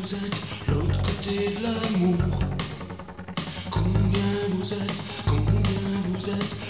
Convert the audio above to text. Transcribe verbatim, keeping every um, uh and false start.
vous êtes l'autre côté de l'amour? Combien vous êtes, combien vous êtes